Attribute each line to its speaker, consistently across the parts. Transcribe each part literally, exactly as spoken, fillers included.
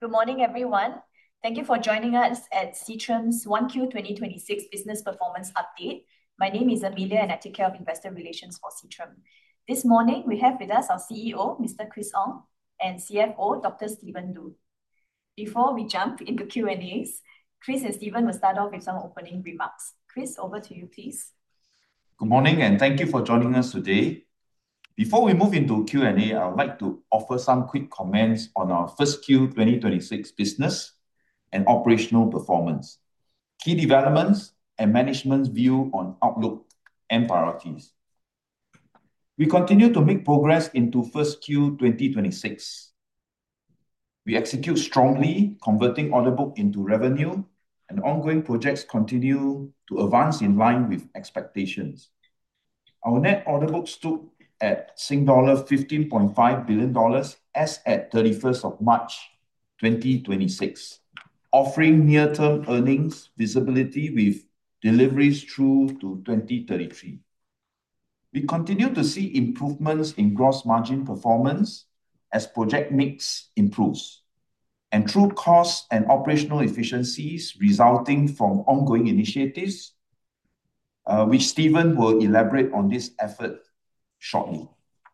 Speaker 1: Good morning, everyone. Thank you for joining us at Seatrium's one Q twenty twenty-six Business Performance Update. My name is Amelia and I take care of Investor Relations for Seatrium. This morning, we have with us our C E O, Mister Chris Ong, and C F O, Doctor Stephen Lu. Before we jump into Q and A's, Chris and Stephen will start off with some opening remarks. Chris, over to you, please.
Speaker 2: Good morning and thank you for joining us today. Before we move into Q and A, I would like to offer some quick comments on our first Q twenty twenty-six business and operational performance, key developments, and management's view on outlook and priorities. We continue to make progress into first Q twenty twenty-six. We execute strongly, converting order book into revenue, and ongoing projects continue to advance in line with expectations. Our net order book stood at Sing dollar fifteen point five billion dollars as at thirty-first of March twenty twenty-six, offering near-term earnings visibility with deliveries through to twenty thirty-three. We continue to see improvements in gross margin performance as project mix improves, and through cost and operational efficiencies resulting from ongoing initiatives, uh, which Stephen will elaborate on this effort shortly.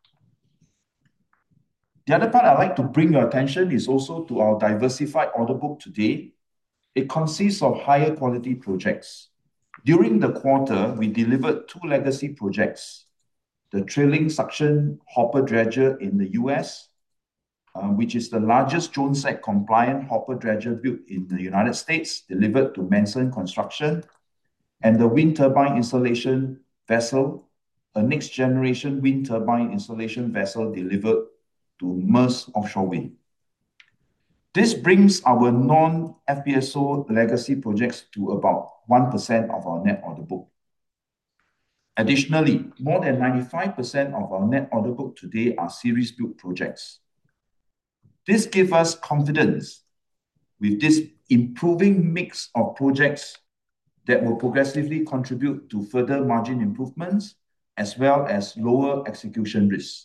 Speaker 2: The other part I'd like to bring your attention is also to our diversified order book today. It consists of higher quality projects. During the quarter, we delivered two legacy projects: the trailing suction hopper dredger in the U S, uh, which is the largest Jones Act compliant hopper dredger built in the United States, delivered to Manson Construction, and the wind turbine installation vessel, a next generation wind turbine installation vessel delivered to Maersk Offshore Wind. This brings our non-F P S O legacy projects to about one percent of our net order book. Additionally, more than ninety-five percent of our net order book today are series built projects. This gives us confidence with this improving mix of projects that will progressively contribute to further margin improvements as well as lower execution risks.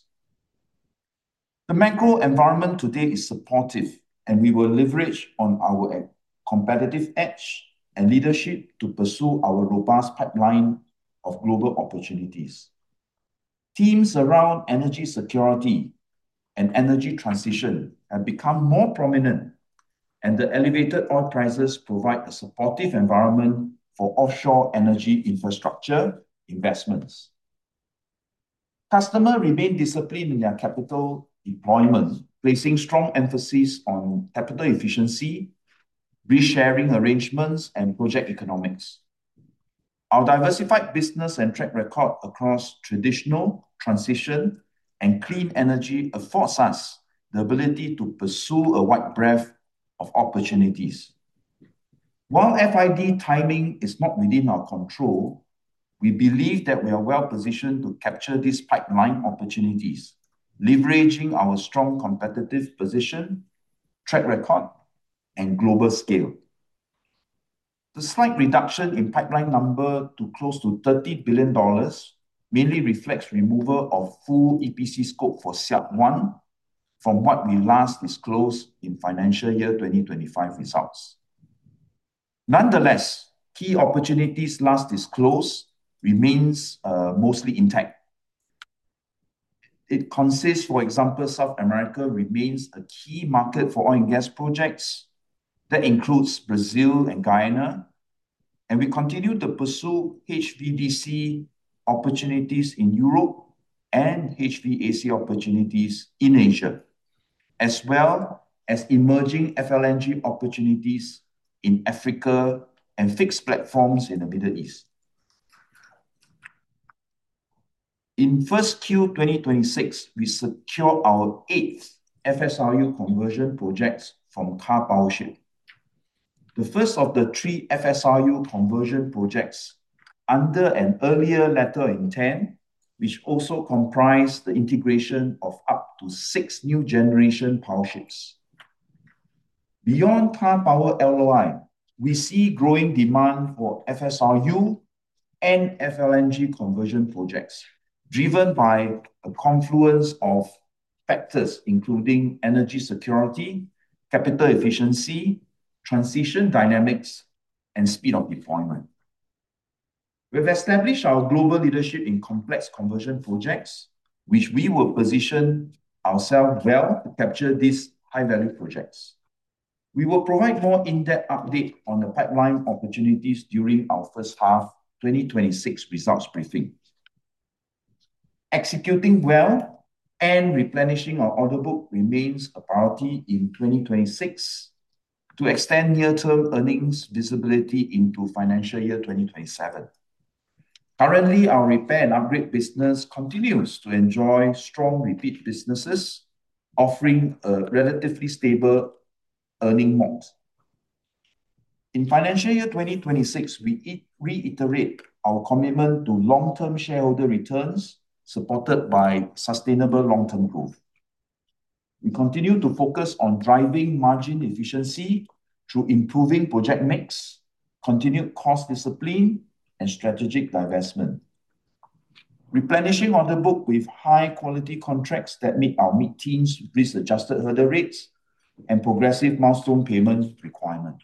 Speaker 2: The macro environment today is supportive, and we will leverage on our competitive edge and leadership to pursue our robust pipeline of global opportunities. Themes around energy security and energy transition have become more prominent, and the elevated oil prices provide a supportive environment for offshore energy infrastructure investments. Customers remain disciplined in their capital deployment, placing strong emphasis on capital efficiency, risk-sharing arrangements, and project economics. Our diversified business and track record across traditional, transition, and clean energy affords us the ability to pursue a wide breadth of opportunities. While F I D timing is not within our control, we believe that we are well positioned to capture these pipeline opportunities, leveraging our strong competitive position, track record, and global scale. The slight reduction in pipeline number to close to thirty billion dollars mainly reflects removal of full E P C scope for Siap one from what we last disclosed in financial year twenty twenty-five results. Nonetheless, key opportunities last disclosed remains uh, mostly intact. It consists, for example, South America remains a key market for oil and gas projects. That includes Brazil and Guyana. And we continue to pursue H V D C opportunities in Europe and H V A C opportunities in Asia, as well as emerging F L N G opportunities in Africa and fixed platforms in the Middle East. In first Q twenty twenty-six, we secured our eighth F S R U conversion projects from Karpowership. The first of the three F S R U conversion projects under an earlier letter of intent, which also comprised the integration of up to six new generation power ships. Beyond Karpower L O I, we see growing demand for F S R U and F L N G conversion projects, driven by a confluence of factors including energy security, capital efficiency, transition dynamics, and speed of deployment. We've established our global leadership in complex conversion projects, which we will position ourselves well to capture these high-value projects. We will provide more in-depth update on the pipeline opportunities during our first half twenty twenty-six results briefing. Executing well and replenishing our order book remains a priority in twenty twenty-six to extend near-term earnings visibility into financial year twenty twenty-seven. Currently, our repair and upgrade business continues to enjoy strong repeat businesses, offering a relatively stable earning mode. In financial year twenty twenty-six, we reiterate our commitment to long-term shareholder returns supported by sustainable long-term growth. We continue to focus on driving margin efficiency through improving project mix, continued cost discipline, and strategic divestment. Replenishing order book with high-quality contracts that meet our mid-teens risk-adjusted hurdle rates and progressive milestone payment requirement.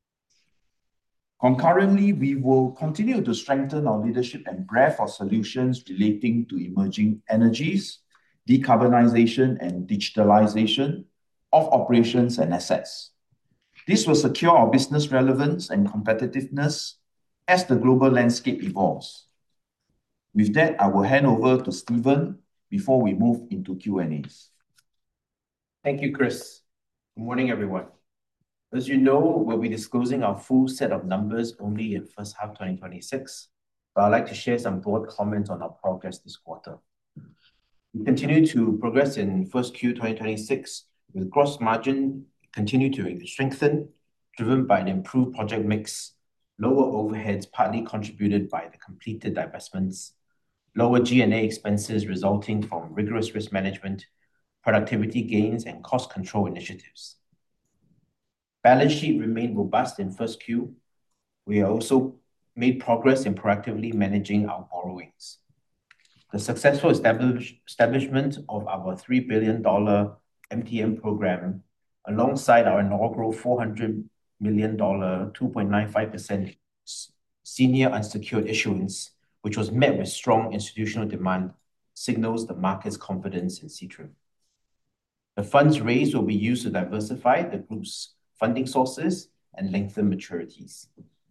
Speaker 2: Concurrently, we will continue to strengthen our leadership and breadth of solutions relating to emerging energies, decarbonization, and digitalization of operations and assets. This will secure our business relevance and competitiveness as the global landscape evolves. With that, I will hand over to Stephen before we move into Q and A's.
Speaker 3: Thank you, Chris. Good morning, everyone. As you know, we'll be disclosing our full set of numbers only in first half twenty twenty-six, but I'd like to share some broad comments on our progress this quarter. We continue to progress in first Q twenty twenty-six with gross margin continue to strengthen, driven by an improved project mix, lower overheads partly contributed by the completed divestments, lower G and A expenses resulting from rigorous risk management, productivity gains, and cost control initiatives. Balance sheet remained robust in first Q. We also made progress in proactively managing our borrowings. The successful establish establishment of our three billion dollar M T N program, alongside our inaugural four hundred million dollar two point nine five percent senior unsecured issuance, which was met with strong institutional demand, signals the market's confidence in Seatrium. The funds raised will be used to diversify the group's funding sources and lengthen maturities.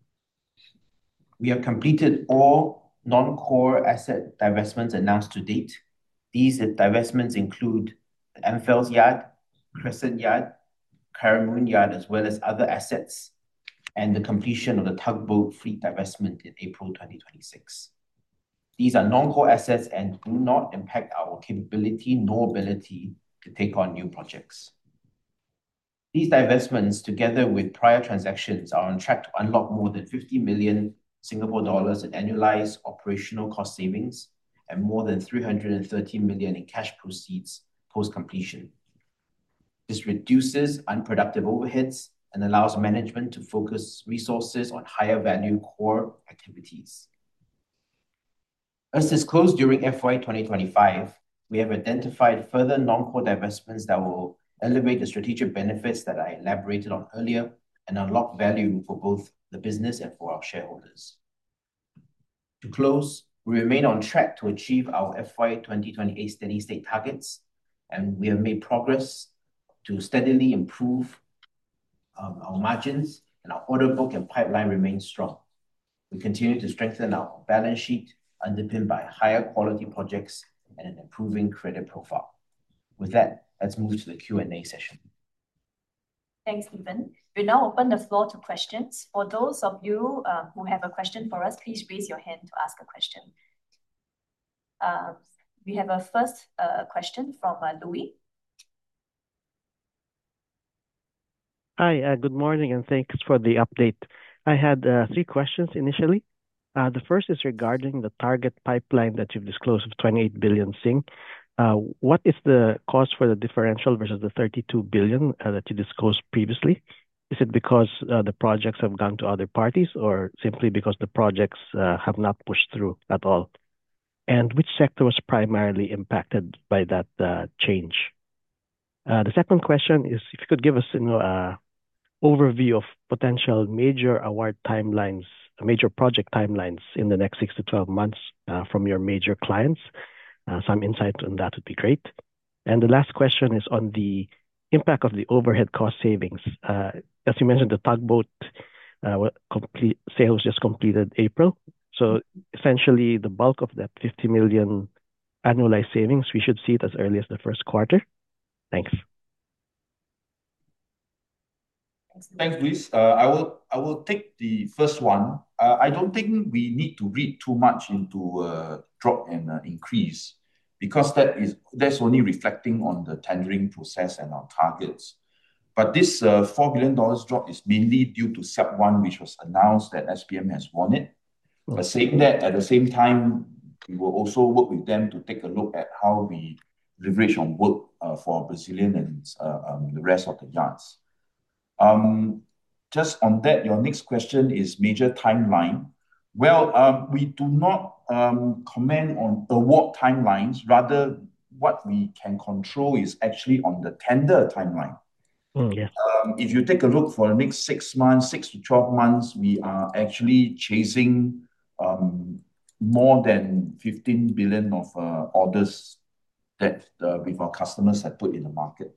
Speaker 3: We have completed all non-core asset divestments announced to date. These divestments include the Amphells Yard, Crescent Yard, Karamoon Yard, as well as other assets, and the completion of the tugboat fleet divestment in April twenty twenty-six. These are non-core assets and do not impact our capability nor ability to take on new projects. These divestments, together with prior transactions, are on track to unlock more than fifty million Singapore dollars in annualized operational cost savings and more than three hundred thirty million in cash proceeds post-completion. This reduces unproductive overheads and allows management to focus resources on higher value core activities. As disclosed during F Y twenty twenty-five, we have identified further non-core divestments that will elevate the strategic benefits that I elaborated on earlier and unlock value for both the business and for our shareholders. To close, we remain on track to achieve our F Y twenty twenty-eight steady state targets, and we have made progress to steadily improve um, our margins, and our order book and pipeline remain strong. We continue to strengthen our balance sheet, underpinned by higher quality projects and an improving credit profile. With that, let's move to the Q and A session.
Speaker 1: Thanks, Stephen. We now open the floor to questions. For those of you uh, who have a question for us, please raise your hand to ask a question. Uh, we have a first uh, question from uh, Louis.
Speaker 4: Hi, uh, good morning, and thanks for the update. I had uh, three questions initially. Uh, the first is regarding the target pipeline that you've disclosed of twenty-eight billion Sing. Uh, what is the cost for the differential versus the thirty-two billion uh, that you disclosed previously? Is it because uh, the projects have gone to other parties, or simply because the projects uh, have not pushed through at all? And which sector was primarily impacted by that uh, change? Uh, the second question is if you could give us, you know, a overview of potential major award timelines, major project timelines in the next six to twelve months uh, from your major clients. Uh, some insight on that would be great. And the last question is on the impact of the overhead cost savings. Uh, as you mentioned, the tugboat uh, complete sale was just completed April. So essentially, the bulk of that fifty million annualized savings, we should see it as early as the first quarter. Thanks.
Speaker 2: Thanks, Luis. Uh, I will I will take the first one. Uh, I don't think we need to read too much into uh, drop and uh, increase because that is that's only reflecting on the tendering process and our targets. But this uh, four billion dollars drop is mainly due to S I A P one, which was announced that S P M has won it. But saying that, at the same time, we will also work with them to take a look at how we leverage on work uh, for Brazilian and uh, um, the rest of the yards. Um, just on that, your next question is major timeline. Well, um, we do not um, comment on award timelines. Rather, what we can control is actually on the tender timeline.
Speaker 4: Mm, yeah.
Speaker 2: Um, if you take a look for the next six months, six to twelve months, we are actually chasing um, more than fifteen billion of uh, orders that uh, with our customers have put in the market.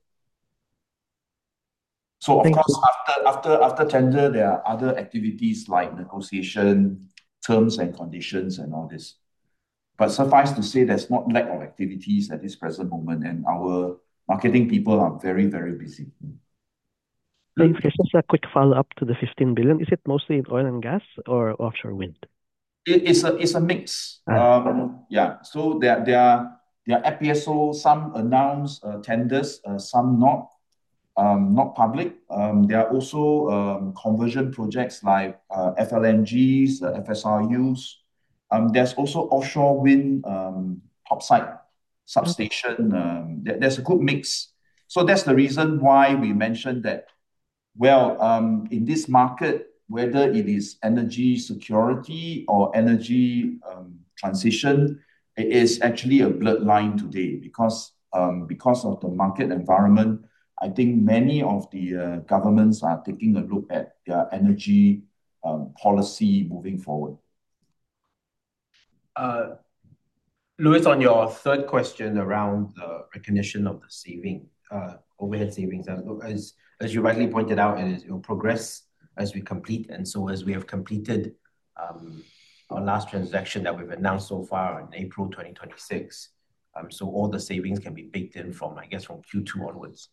Speaker 2: So of
Speaker 4: Thank
Speaker 2: course,
Speaker 4: you.
Speaker 2: after after after tender, there are other activities like negotiation, terms and conditions, and all this. But suffice to say, there's not lack of activities at this present moment, and our marketing people are very, very busy.
Speaker 4: Thanks, Chris. Just a quick follow-up to the fifteen billion. Is it mostly in oil and gas or offshore wind?
Speaker 2: It, it's a it's a mix.
Speaker 4: Ah.
Speaker 2: Um, yeah. So there there are there are F P S O. Some announce uh, tenders, uh, some not. Um, not public. Um, there are also um, conversion projects like uh, F L N Gs, uh, F S R Us. Um, there's also offshore wind um, topside substation. Um, there, there's a good mix. So that's the reason why we mentioned that, well, um, in this market, whether it is energy security or energy um, transition, it is actually a blurred line today because, um, because of the market environment. I think many of the uh, governments are taking a look at their energy um, policy moving forward.
Speaker 3: Uh, Louis, on your third question around the recognition of the saving, uh, overhead savings, as, as you rightly pointed out, it, is, it will progress as we complete. And so as we have completed um, our last transaction that we've announced so far in April twenty twenty-six, um, so all the savings can be baked in from, I guess, from Q two onwards.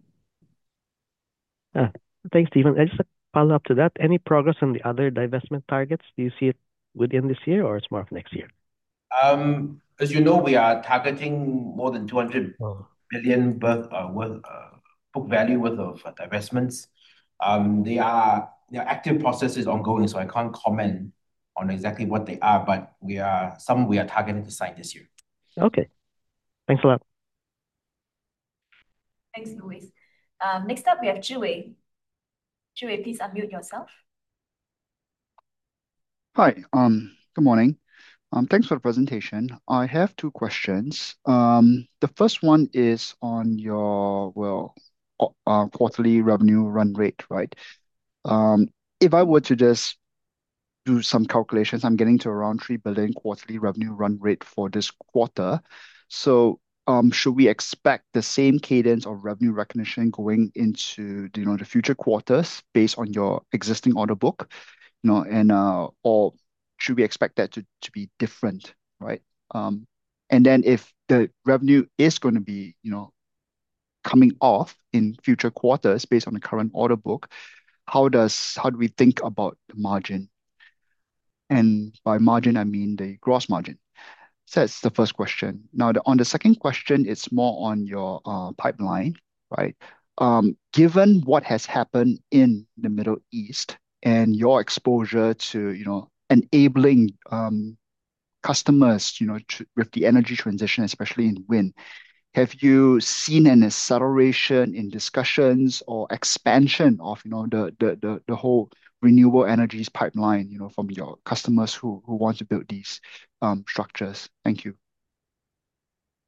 Speaker 4: Ah, thanks, Stephen. I just a follow up to that. Any progress on the other divestment targets? Do you see it within this year or it's more of next year?
Speaker 3: Um, as you know, we are targeting more than two hundred
Speaker 4: oh.
Speaker 3: billion worth, uh, worth uh, book value worth of uh, divestments. Um, they are they are active processes ongoing, so I can't comment on exactly what they are, but we are some we are targeting to sign this year.
Speaker 4: Okay, thanks a lot.
Speaker 1: Thanks, Louis. Um, next up, we have Zhiwei. Zhiwei, please unmute yourself.
Speaker 5: Hi, um, good morning. Um, thanks for the presentation. I have two questions. Um, the first one is on your, well, uh, quarterly revenue run rate, right? Um, if I were to just do some calculations, I'm getting to around three billion quarterly revenue run rate for this quarter. So, um, should we expect the same cadence of revenue recognition going into, you know, the future quarters based on your existing order book? You know, and uh, or should we expect that to, to be different, right? Um, and then if the revenue is going to be, you know, coming off in future quarters based on the current order book, how does how do we think about the margin? And by margin, I mean the gross margin. So that's the first question. Now, the, on the second question, it's more on your uh, pipeline, right? Um, given what has happened in the Middle East and your exposure to, you know, enabling um, customers, you know, to, with the energy transition, especially in wind, have you seen an acceleration in discussions or expansion of, you know, the the the, the whole renewable energies pipeline, you know, from your customers who who want to build these um, structures? Thank you.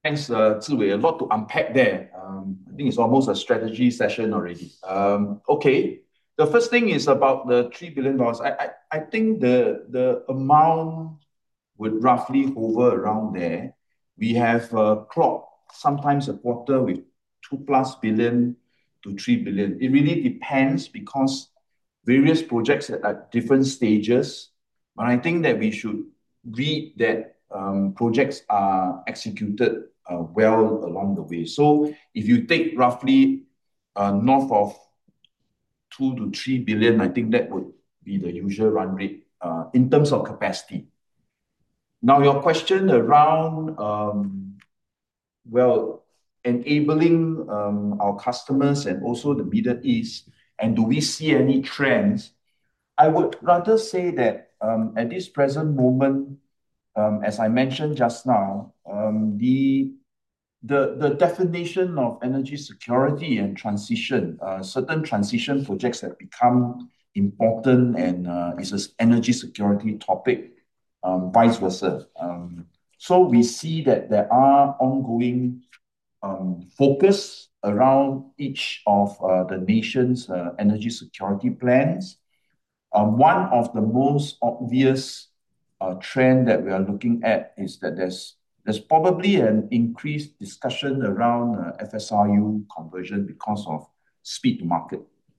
Speaker 2: Thanks, uh, Ziwei. A lot to unpack there. Um, I think it's almost a strategy session already. Um, okay. The first thing is about the three billion dollars. I, I, I think the, the amount would roughly hover around there. We have uh, clocked sometimes a quarter with two plus billion to three billion. It really depends because various projects at, at different stages. But I think that we should read that um, projects are executed uh, well along the way. So if you take roughly uh, north of two to three billion, I think that would be the usual run rate uh, in terms of capacity. Now, your question around, um, well, enabling um, our customers and also the Middle East, and do we see any trends? I would rather say that um, at this present moment, um, as I mentioned just now, um, the, the, the definition of energy security and transition, uh, certain transition projects have become important and uh, is an energy security topic, um, vice versa. Um, so we see that there are ongoing um, focus around each of uh, the nation's uh, energy security plans. Um, one of the most obvious uh, trend that we are looking at is that there's there's probably an increased discussion around uh, F S R U conversion because of speed to market.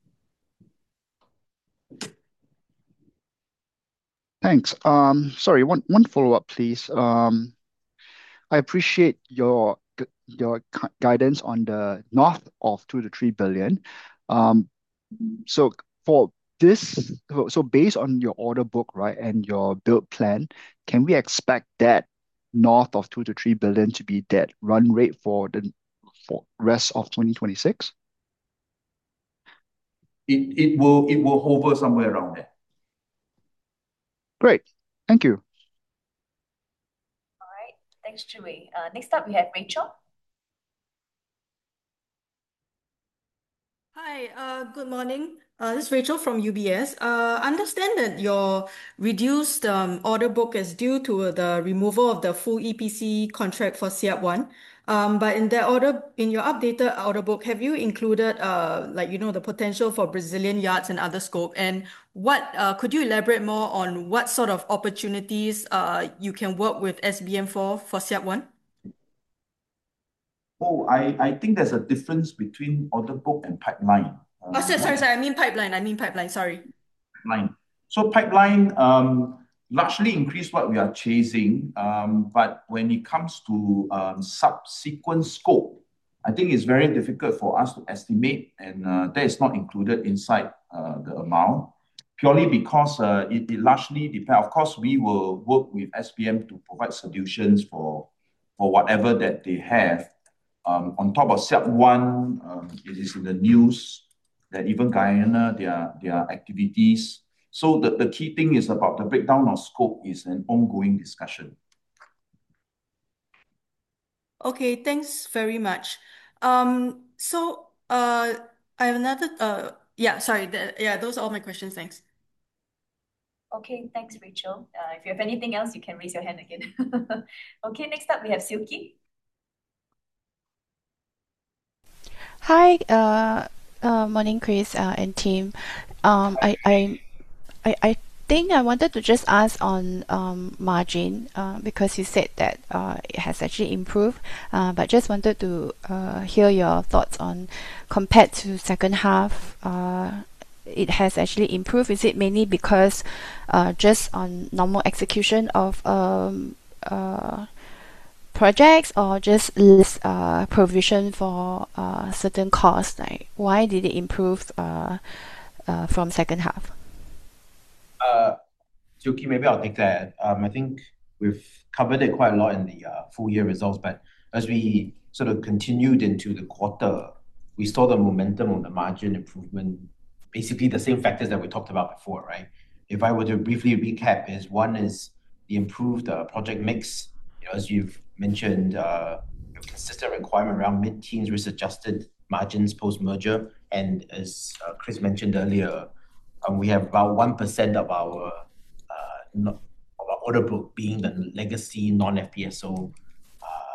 Speaker 5: Thanks. Um, sorry, one one follow-up, please. Um, I appreciate your gu- your gu- guidance on the north of two to three billion. Um, so for this, so so based on your order book, right, and your build plan, can we expect that north of two to three billion to be that run rate for the for rest of twenty twenty-six?
Speaker 2: It it will it will hover somewhere around there.
Speaker 5: Great. Thank you.
Speaker 1: All right. Thanks, Zhiwei. Uh, next up, we have Rachel.
Speaker 6: Hi, uh, good morning. Uh, this is Rachel from U B S. Uh, I understand that your reduced um, order book is due to the removal of the full E P C contract for Siap One. Um, but in that order, in your updated order book, have you included uh, like you know the potential for Brazilian yards and other scope? And what uh, could you elaborate more on what sort of opportunities uh, you can work with S B M for for Siap One?
Speaker 2: Oh, I, I think there's a difference between order book and pipeline.
Speaker 6: Oh,
Speaker 2: Um,
Speaker 6: sorry, sorry,
Speaker 2: what
Speaker 6: sorry. I mean pipeline. I mean pipeline. Sorry.
Speaker 2: pipeline? So pipeline um, largely increase what we are chasing, um, but when it comes to um, subsequent scope, I think it's very difficult for us to estimate, and uh, that is not included inside uh, the amount, purely because uh, it, it largely depends. Of course, we will work with S B M to provide solutions for, for whatever that they have. Um, on top of Siap One, um, it is in the news that even Guyana, their, their activities. So the, the key thing is about the breakdown of scope is an ongoing discussion.
Speaker 6: Okay, thanks very much. Um, so uh, I have another. Uh, yeah, sorry. The, yeah, those are all my questions. Thanks.
Speaker 1: Okay, thanks, Rachel. Uh, if you have anything else, you can raise your hand again. Okay, next up, we have Silky.
Speaker 7: Hi, uh, uh, morning, Chris, uh, and team. Um, I, I, I, I think I wanted to just ask on um, margin uh, because you said that uh, it has actually improved, uh, but just wanted to uh, hear your thoughts on compared to second half. Uh, it has actually improved. Is it mainly because uh, just on normal execution of um, uh, projects or just less uh, provision for uh, certain costs? Like why did it improve uh, uh, from second half?
Speaker 3: Uh, Suki, maybe I'll take that. Um, I think we've covered it quite a lot in the uh, full year results, but as we sort of continued into the quarter, we saw the momentum on the margin improvement, basically the same factors that we talked about before, right? If I were to briefly recap, is one is the improved uh, project mix. You know, as you've mentioned, uh, consistent requirement around mid-teens risk-adjusted margins post-merger, and as uh, Chris mentioned earlier, um, we have about one percent of our uh, no, of our order book being the legacy non-F P S O uh,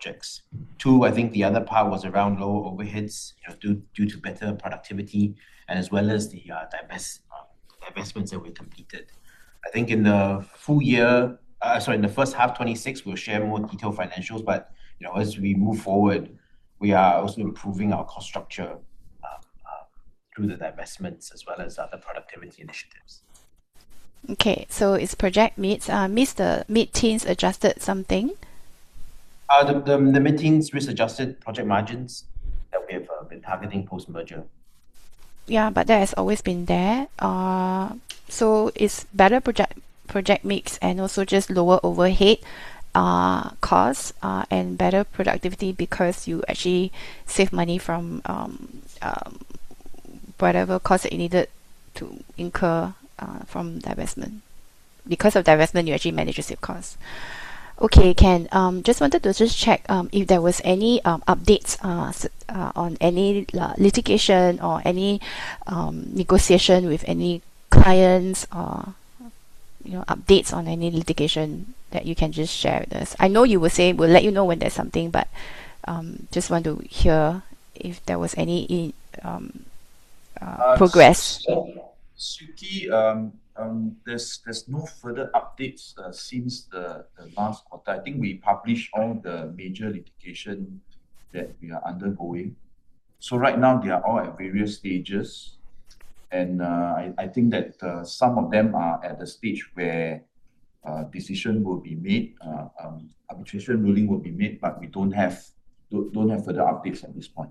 Speaker 3: projects. Two, I think the other part was around lower overheads, you know, due, due to better productivity, and as well as the uh, divest, uh, divestments that we completed. I think in the full year, uh, sorry, in the first half twenty-six, we'll share more detailed financials, but you know, as we move forward, we are also improving our cost structure uh, uh, through the divestments as well as other productivity initiatives.
Speaker 7: Okay, so it's Project Meets. Uh, Meets the mid-teens adjusted something?
Speaker 3: Uh, the, the, the mid-teens risk-adjusted project margins that we have uh, been targeting post-merger.
Speaker 7: Yeah, but that has always been there. Uh, so it's better project project mix and also just lower overhead uh, costs uh, and better productivity because you actually save money from um, um, whatever cost that you needed to incur uh, from divestment. Because of divestment, you actually manage to save costs. Okay, Ken, um, just wanted to just check um, if there was any um, updates uh, s- uh, on any uh, litigation or any um, negotiation with any clients or you know updates on any litigation that you can just share with us. I know you will say we'll let you know when there's something, but um, just want to hear if there was any um, uh,
Speaker 2: Uh,
Speaker 7: progress.
Speaker 2: Suki, um, um, there's there's no further updates uh, since the, the last quarter. I think we published all the major litigation that we are undergoing. So right now they are all at various stages, and uh, I, I think that uh, some of them are at the stage where uh, decision will be made, uh, um, arbitration ruling will be made, but we don't have don't, don't have further updates at this point.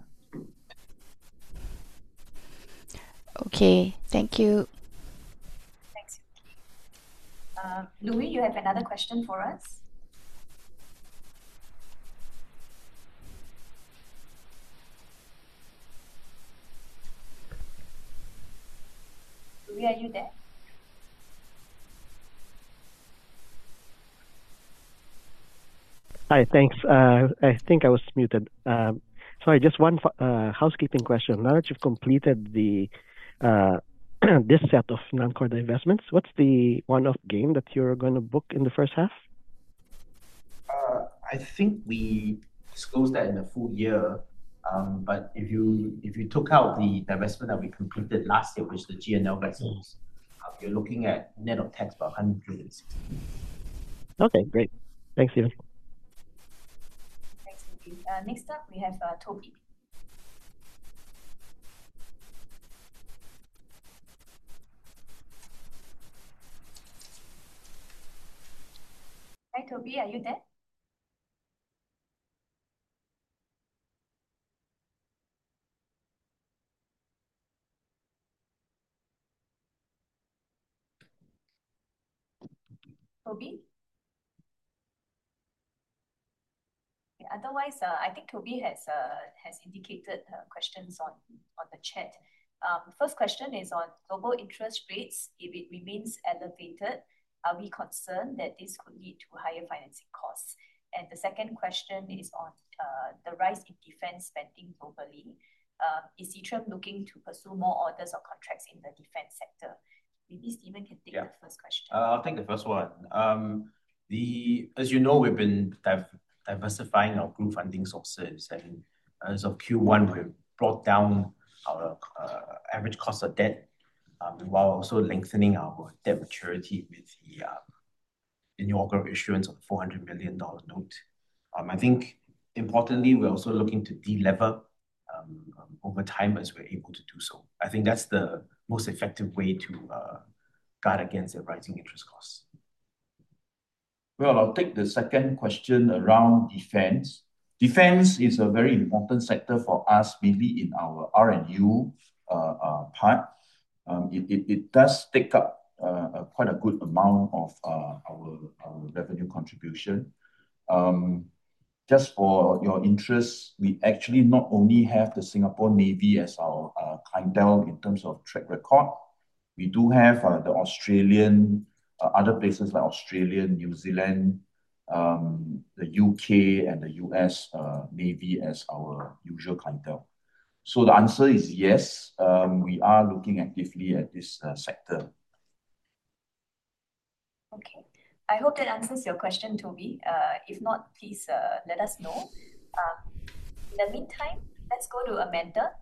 Speaker 7: Okay, thank you.
Speaker 1: Thanks. Uh, Louis, you have another question for us? Louis, are you there?
Speaker 4: Hi, thanks. Uh, I think I was muted. Um, sorry, just one uh, housekeeping question. Now that you've completed the uh, this set of non-core divestments, what's the one-off gain that you're going to book in the first half?
Speaker 3: Uh, I think we disclosed that in the full year. Um, but if you if you took out the divestment that we completed last year, which is the G N L vessels, uh, you're looking at net of tax about one hundred sixty.
Speaker 4: Okay, great. Thanks, Stephen.
Speaker 1: Thanks, Louis. Uh, next up, we have uh, Toby. Hi, Toby, are you there? Toby? Okay, otherwise, uh, I think Toby has uh, has indicated uh, questions on, on the chat. Um, first question is on global interest rates. If it remains elevated, are we concerned that this could lead to higher financing costs? And the second question is on uh, the rise in defense spending globally. Um, is Seatrium looking to pursue more orders or contracts in the defense sector? Maybe Stephen can take
Speaker 3: Yeah.
Speaker 1: the first question.
Speaker 3: Uh, I'll take the first one. Um, the as you know, we've been div- diversifying our group funding sources, and as of Q one, we've brought down our uh, average cost of debt, um, while also lengthening our debt maturity with the uh, inaugural issuance of the four hundred million dollar note. Um, I think importantly, we're also looking to delever um, um, over time as we're able to do so. I think that's the most effective way to uh, guard against the rising interest costs.
Speaker 2: Well, I'll take the second question around defense. Defense is a very important sector for us, mainly in our R and U uh, uh, part. Um, it, it, it does take up uh, a, quite a good amount of uh, our, our revenue contribution. Um, just for your interest, we actually not only have the Singapore Navy as our uh, clientele in terms of track record, we do have uh, the Australian, uh, other places like Australia, New Zealand, um, the U K and the U S uh, Navy as our usual clientele. So the answer is yes, um, we are looking actively at this uh, sector.
Speaker 1: Okay. I hope that answers your question, Toby. Uh, if not, please uh, let us know. Um, in the meantime, let's go to Amanda.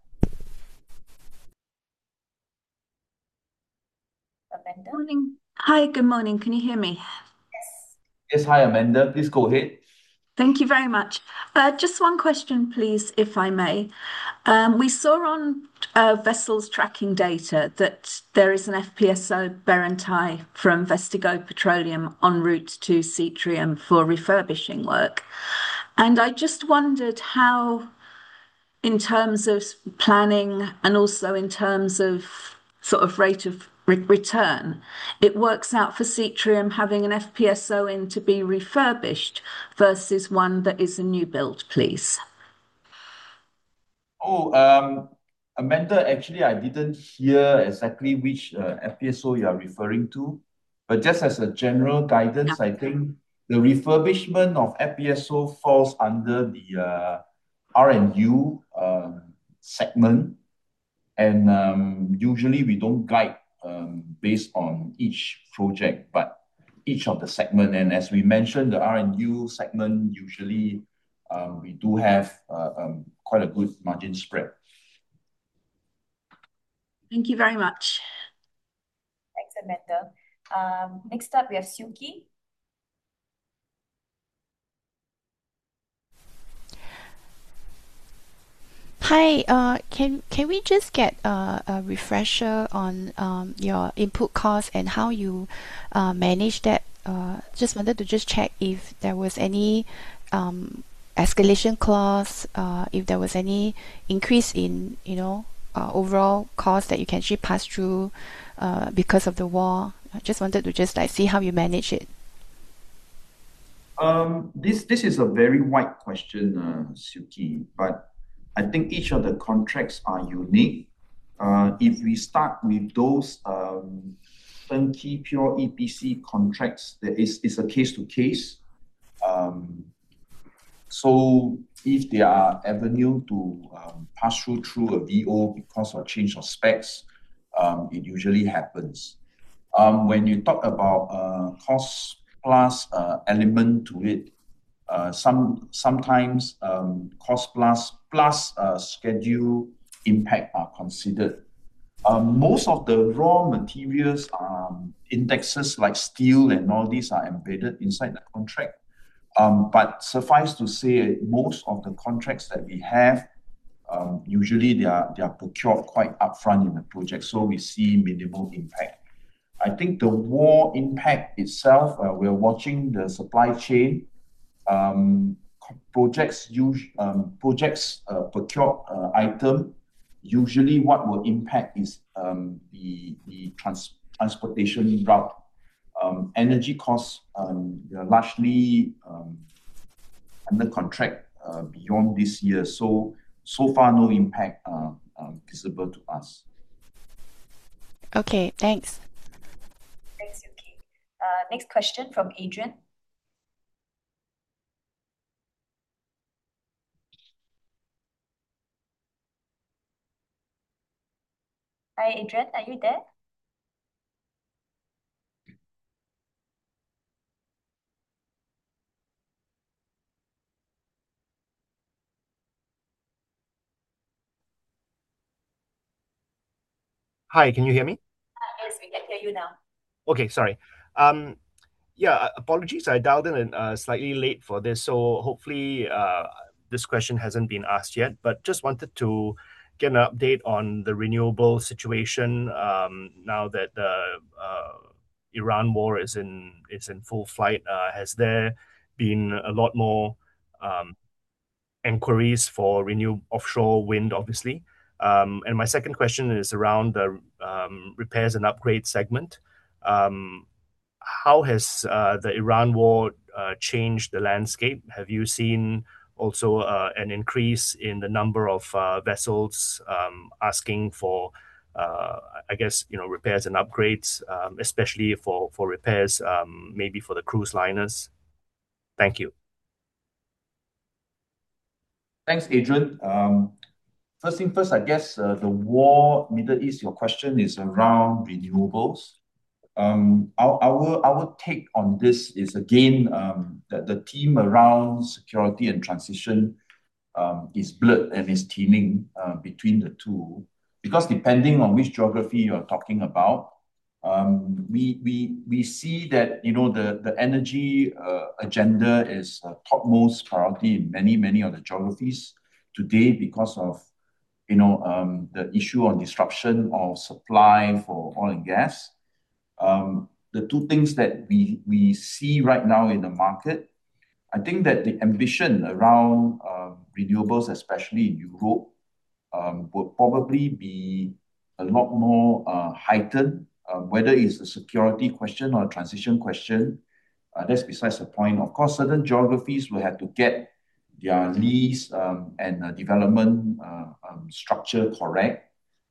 Speaker 1: Amanda?
Speaker 8: Morning. Hi, good morning. Can you hear me?
Speaker 1: Yes.
Speaker 2: Yes, hi, Amanda. Please go ahead.
Speaker 8: Thank you very much. Uh, just one question, please, if I may. Um, we saw on uh, vessels tracking data that there is an F P S O Berantai from Vestigo Petroleum en route to Seatrium for refurbishing work. And I just wondered how, in terms of planning and also in terms of sort of rate of re return, it works out for Seatrium having an F P S O in to be refurbished versus one that is a new build, please.
Speaker 2: Oh, um, Amanda, actually, I didn't hear exactly which uh, F P S O you are referring to, but just as a general guidance, I think the refurbishment of F P S O falls under the uh, R and U um, segment, and um, usually we don't guide um, based on each project, but each of the segment. And as we mentioned, the R and U segment usually um, we do have uh, um, quite a good margin spread.
Speaker 8: Thank you very much.
Speaker 1: Thanks, Amanda. Um, next up, we have Suki.
Speaker 7: Hi, uh, can can we just get a, a refresher on um, your input costs and how you uh, manage that? Uh, just wanted to just check if there was any um, escalation clause, uh, if there was any increase in, you know, uh, overall cost that you can actually pass through uh, because of the war. I just wanted to just like see how you manage it.
Speaker 2: Um, this this is a very wide question, uh, Suki, but I think each of the contracts are unique. Uh, if we start with those um, turnkey pure E P C contracts, there is is a case to case. Um, so if there are avenue to um, pass through through a V O because of change of specs, um, it usually happens. Um, when you talk about uh, cost plus uh, element to it, uh, some sometimes um, cost plus plus uh, schedule impact are considered. Um, most of the raw materials um, indexes like steel and all these are embedded inside the contract. Um, but suffice to say, most of the contracts that we have, um, usually they are they are procured quite upfront in the project, so we see minimal impact. I think the war impact itself, uh, we're watching the supply chain. Um, projects use um, projects uh, procured uh, item. Usually, what will impact is um, the the trans transportation route. Um, energy costs um, they are largely um, under contract uh, beyond this year. So so far, no impact uh, um, visible to us.
Speaker 7: Okay, thanks.
Speaker 1: Thanks, Yuki. Uh, next question from Adrian. Hi, Adrian. Are you there?
Speaker 9: Hi, can you hear me?
Speaker 1: Ah, yes, we can hear you now.
Speaker 9: Okay, sorry. Um, yeah, apologies. I dialed in and, uh, slightly late for this, so hopefully uh, this question hasn't been asked yet. But just wanted to get an update on the renewable situation um, now that the uh, Iran war is in is in full flight. Uh, has there been a lot more um, inquiries for renew offshore wind, obviously? Um, and my second question is around the um, repairs and upgrade segment. Um, how has uh, the Iran war uh, changed the landscape? Have you seen also uh, an increase in the number of uh, vessels um, asking for, uh, I guess, you know, repairs and upgrades, um, especially for for repairs, um, maybe for the cruise liners? Thank you.
Speaker 2: Thanks, Adrian. Um, first thing first, I guess uh, the war, Middle East, your question is around renewables. Um, our, our, our take on this is, again, um, that the theme around security and transition um, is blurred and is teaming uh, between the two. Because depending on which geography you're talking about, um, we, we, we see that, you know, the, the energy uh, agenda is a topmost priority in many, many of the geographies today because of, you know, um, the issue on disruption of supply for oil and gas. Um, the two things that we, we see right now in the market, I think that the ambition around um, renewables, especially in Europe, um, will probably be a lot more uh, heightened, uh, whether it's a security question or a transition question. Uh, that's besides the point. Of course, certain geographies will have to get their lease um, and uh, development uh, um, structure correct.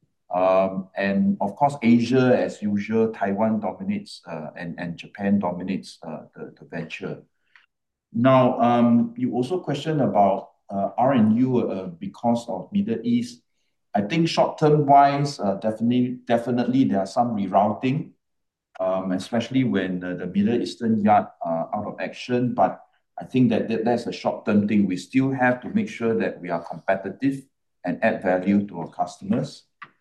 Speaker 2: Um, and of course, Asia, as usual, Taiwan dominates uh, and, and Japan dominates uh, the, the venture. Now, um, you also questioned about uh, R and U uh, because of Middle East. I think short-term wise, uh, definitely, definitely there are some rerouting, um, especially when uh, the Middle Eastern yard are out of action. But I think that, that that's a short-term thing. We still have to make sure that we are competitive and add value to our customers.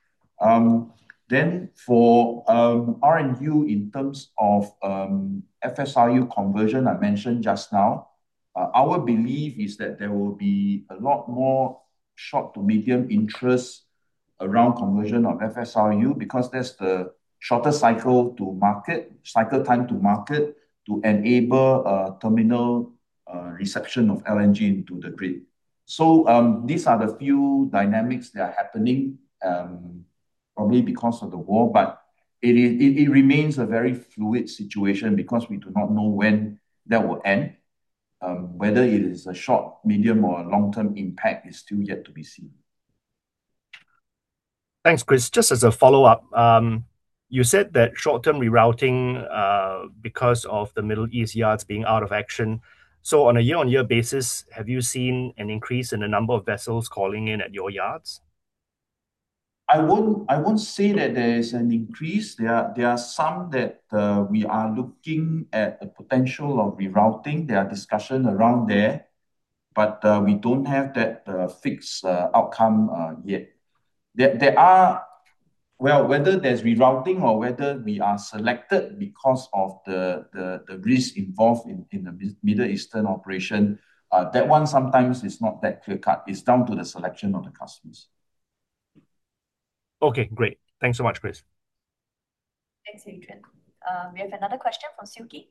Speaker 2: Um, then for um, R and U in terms of um, F S R U conversion, I mentioned just now, uh, our belief is that there will be a lot more short to medium interest around conversion of F S R U because that's the shorter cycle to market, cycle time to market to enable uh, terminal uh, reception of L N G into the grid. So um, these are the few dynamics that are happening. Um, probably because of the war, but it, is, it, it remains a very fluid situation because we do not know when that will end. Um, whether it is a short, medium, or long-term impact is still yet to be seen.
Speaker 9: Thanks, Chris. Just as a follow-up, um, you said that short-term rerouting uh, because of the Middle East yards being out of action. So on a year-on-year basis, have you seen an increase in the number of vessels calling in at your yards?
Speaker 2: I won't, I won't say that there is an increase. There are, there are some that uh, we are looking at the potential of rerouting. There are discussions around there, but uh, we don't have that uh, fixed uh, outcome uh, yet. There, there are, well, whether there's rerouting or whether we are selected because of the, the, the risk involved in, in the Middle Eastern operation, uh, that one sometimes is not that clear-cut. It's down to the selection of the customers.
Speaker 9: Okay, great. Thanks so much, Chris.
Speaker 1: Thanks, Adrian. Um, we have another question from Suki.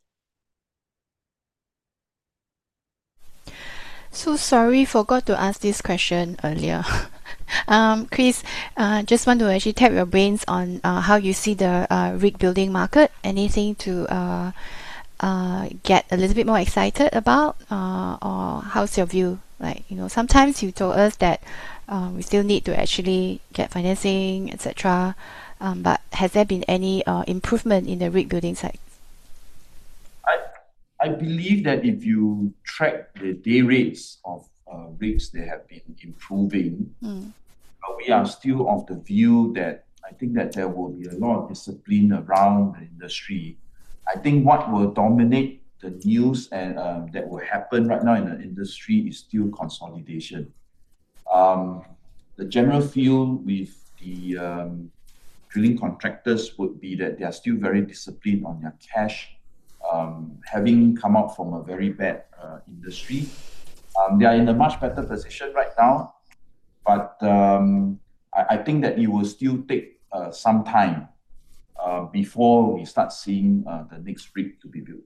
Speaker 7: So sorry, forgot to ask this question earlier. um, Chris, uh, just want to actually tap your brains on uh, how you see the uh, rig building market. Anything to uh, uh, get a little bit more excited about, uh, or how's your view? Like, you know, sometimes you told us that uh, we still need to actually get financing, et cetera. Um, but has there been any uh, improvement in the rig building side?
Speaker 2: I I believe that if you track the day rates of uh, rigs, they have been improving.
Speaker 7: Mm.
Speaker 2: But we are still of the view that I think that there will be a lot of discipline around the industry. I think what will dominate the news and um, that will happen right now in the industry is still consolidation. Um, the general feel with the um, drilling contractors would be that they are still very disciplined on their cash, um, having come out from a very bad uh, industry. Um, they are in a much better position right now, but um, I, I think that it will still take uh, some time uh, before we start seeing uh, the next rig to be built.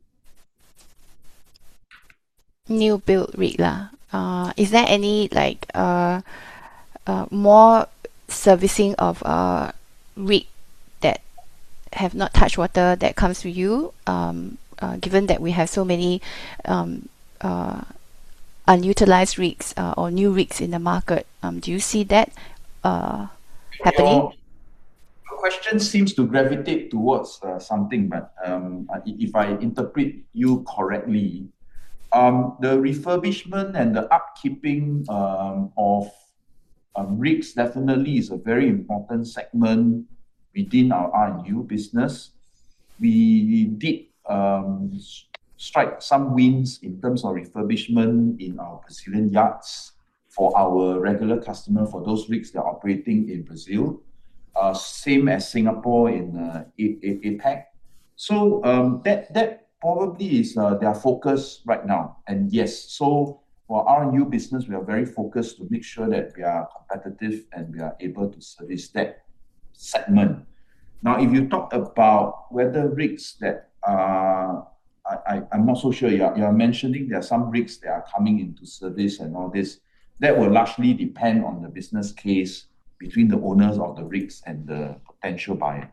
Speaker 7: New build rig lah. Uh, is there any like uh, uh, more servicing of uh, rig that have not touched water that comes to you? Um, uh, given that we have so many um, uh, unutilized rigs uh, or new rigs in the market, um, do you see that uh, happening?
Speaker 2: Your, your question seems to gravitate towards uh, something, but um, if I interpret you correctly, Um, the refurbishment and the upkeeping um, of um, rigs definitely is a very important segment within our R and U business. we did um, strike some wins in terms of refurbishment in our Brazilian yards for our regular customer, for those rigs that are operating in Brazil. Uh, same as Singapore in uh, APAC. So um, that that probably is uh, their focus right now. And yes, so for our new business, we are very focused to make sure that we are competitive and we are able to service that segment. Now, if you talk about whether rigs that are, I, I, I'm not so sure, you're, you're mentioning there are some rigs that are coming into service and all this. That will largely depend on the business case between the owners of the rigs and the potential buyer.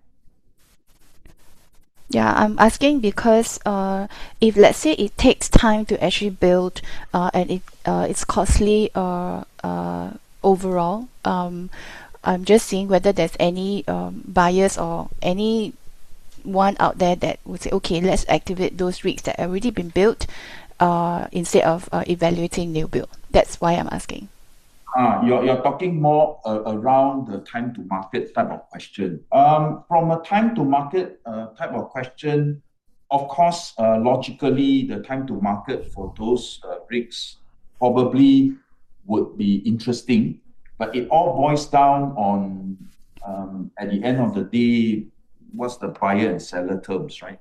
Speaker 7: Yeah, I'm asking because uh, if let's say it takes time to actually build uh, and it uh, it's costly uh, uh, overall, um, I'm just seeing whether there's any um, buyers or any one out there that would say, okay, let's activate those rigs that have already been built uh, instead of uh, evaluating new build. That's why I'm asking.
Speaker 2: Uh, you're, you're talking more uh, around the time to market type of question. Um, from a time to market uh, type of question, of course, uh, logically, the time to market for those uh, rigs probably would be interesting, but it all boils down on, um, at the end of the day, what's the buyer and seller terms, right?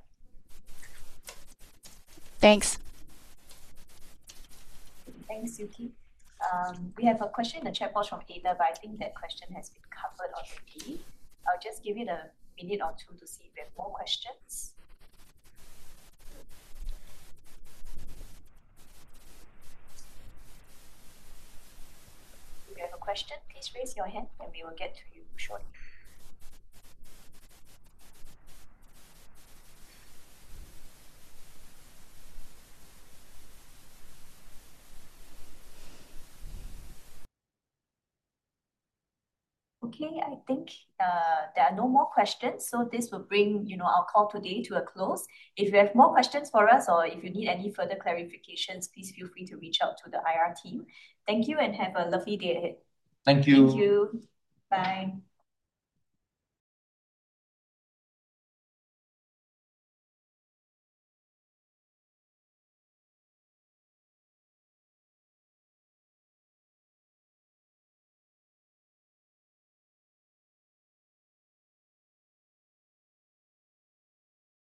Speaker 7: Thanks.
Speaker 1: Thanks, Yuki. Um, we have a question in the chat box from Ada, but I think that question has been covered already. I'll just give it a minute or two to see if we have more questions. If you have a question, please raise your hand and we will get to you shortly. Okay, I think uh, there are no more questions. So this will bring, you know, our call today to a close. If you have more questions for us or if you need any further clarifications, please feel free to reach out to the I R team. Thank you and have a lovely day ahead.
Speaker 2: Thank you.
Speaker 1: Thank you. Bye.